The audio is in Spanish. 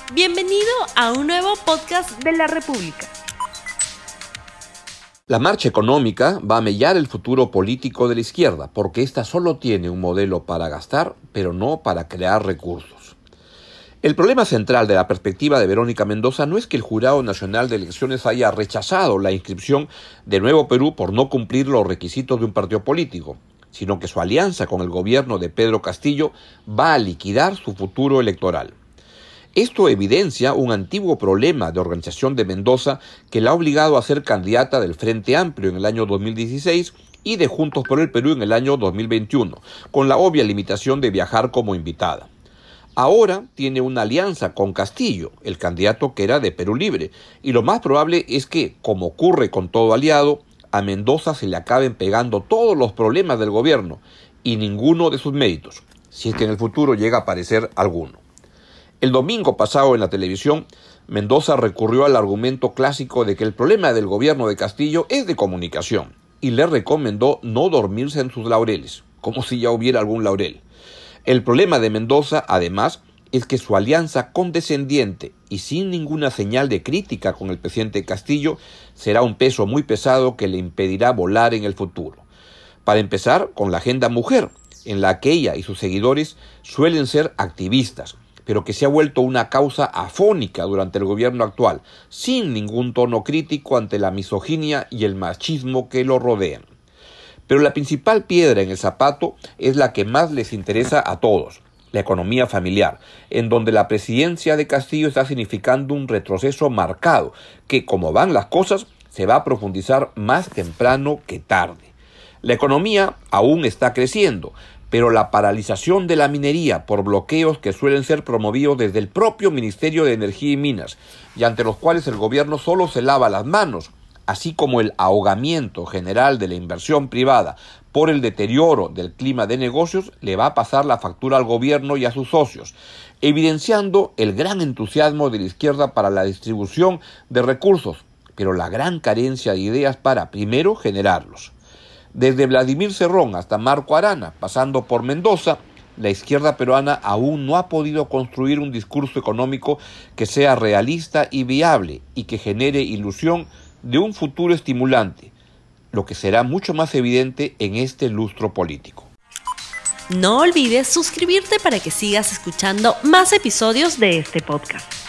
Bienvenido a un nuevo podcast de la República. La marcha económica va a mellar el futuro político de la izquierda, porque ésta solo tiene un modelo para gastar, pero no para crear recursos. El problema central de la perspectiva de Verónica Mendoza no es que el Jurado Nacional de Elecciones haya rechazado la inscripción de Nuevo Perú por no cumplir los requisitos de un partido político, sino que su alianza con el gobierno de Pedro Castillo va a liquidar su futuro electoral. Esto evidencia un antiguo problema de organización de Mendoza que la ha obligado a ser candidata del Frente Amplio en el año 2016 y de Juntos por el Perú en el año 2021, con la obvia limitación de viajar como invitada. Ahora tiene una alianza con Castillo, el candidato que era de Perú Libre, y lo más probable es que, como ocurre con todo aliado, a Mendoza se le acaben pegando todos los problemas del gobierno y ninguno de sus méritos, si es que en el futuro llega a aparecer alguno. El domingo pasado en la televisión, Mendoza recurrió al argumento clásico de que el problema del gobierno de Castillo es de comunicación y le recomendó no dormirse en sus laureles, como si ya hubiera algún laurel. El problema de Mendoza, además, es que su alianza condescendiente y sin ninguna señal de crítica con el presidente Castillo será un peso muy pesado que le impedirá volar en el futuro. Para empezar, con la agenda mujer, en la que ella y sus seguidores suelen ser activistas, pero que se ha vuelto una causa afónica durante el gobierno actual, sin ningún tono crítico ante la misoginia y el machismo que lo rodean. Pero la principal piedra en el zapato es la que más les interesa a todos, la economía familiar, en donde la presidencia de Castillo está significando un retroceso marcado, que, como van las cosas, se va a profundizar más temprano que tarde. La economía aún está creciendo, pero la paralización de la minería por bloqueos que suelen ser promovidos desde el propio Ministerio de Energía y Minas, y ante los cuales el gobierno solo se lava las manos, así como el ahogamiento general de la inversión privada por el deterioro del clima de negocios, le va a pasar la factura al gobierno y a sus socios, evidenciando el gran entusiasmo de la izquierda para la distribución de recursos, pero la gran carencia de ideas para, primero, generarlos. Desde Vladimir Cerrón hasta Marco Arana, pasando por Mendoza, la izquierda peruana aún no ha podido construir un discurso económico que sea realista y viable y que genere ilusión de un futuro estimulante, lo que será mucho más evidente en este lustro político. No olvides suscribirte para que sigas escuchando más episodios de este podcast.